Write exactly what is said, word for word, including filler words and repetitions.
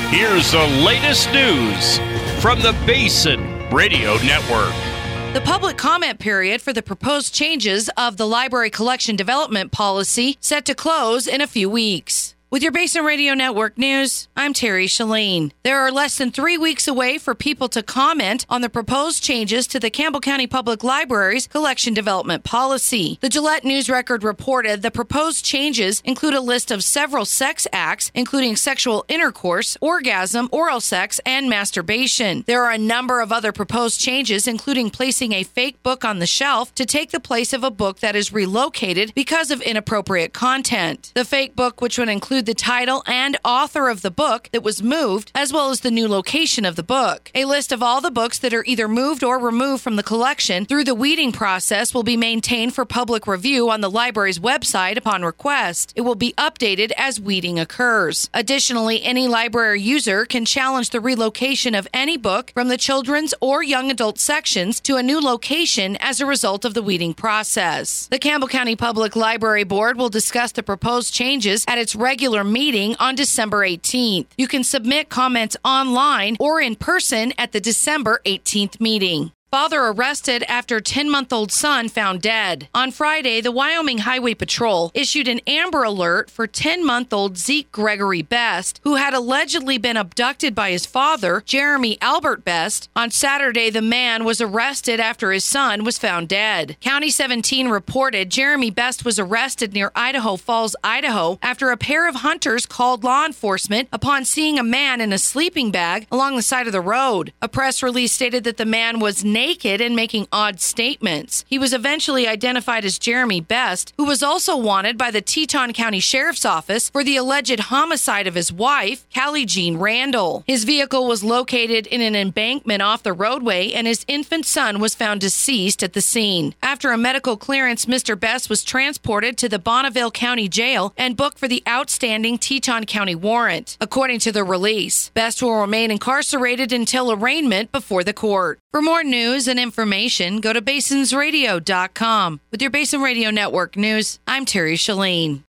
Here's the latest news from the Basin Radio Network. The public comment period for the proposed changes of the library collection development policy set to close in a few weeks. With your Basin Radio Network news, I'm Terry Shalene. There are less than three weeks away for people to comment on the proposed changes to the Campbell County Public Library's collection development policy. The Gillette News Record reported the proposed changes include a list of several sex acts, including sexual intercourse, orgasm, oral sex, and masturbation. There are a number of other proposed changes, including placing a fake book on the shelf to take the place of a book that is relocated because of inappropriate content. The fake book, which would include the title and author of the book that was moved, as well as the new location of the book. A list of all the books that are either moved or removed from the collection through the weeding process will be maintained for public review on the library's website upon request. It will be updated as weeding occurs. Additionally, any library user can challenge the relocation of any book from the children's or young adult sections to a new location as a result of the weeding process. The Campbell County Public Library Board will discuss the proposed changes at its regular meeting on December eighteenth. You can submit comments online or in person at the December eighteenth meeting. Father arrested after ten-month-old son found dead. On Friday, the Wyoming Highway Patrol issued an Amber Alert for ten-month-old Zeke Gregory Best, who had allegedly been abducted by his father, Jeremy Albert Best. On Saturday, the man was arrested after his son was found dead. County seventeen reported Jeremy Best was arrested near Idaho Falls, Idaho, after a pair of hunters called law enforcement upon seeing a man in a sleeping bag along the side of the road. A press release stated that the man was naked and making odd statements. He was eventually identified as Jeremy Best, who was also wanted by the Teton County Sheriff's Office for the alleged homicide of his wife, Callie Jean Randall. His vehicle was located in an embankment off the roadway, and his infant son was found deceased at the scene. After a medical clearance, Mister Best was transported to the Bonneville County Jail and booked for the outstanding Teton County warrant. According to the release, Best will remain incarcerated until arraignment before the court. For more news and information, go to basins radio dot com. With your Basin Radio Network news, I'm Terry Shalene.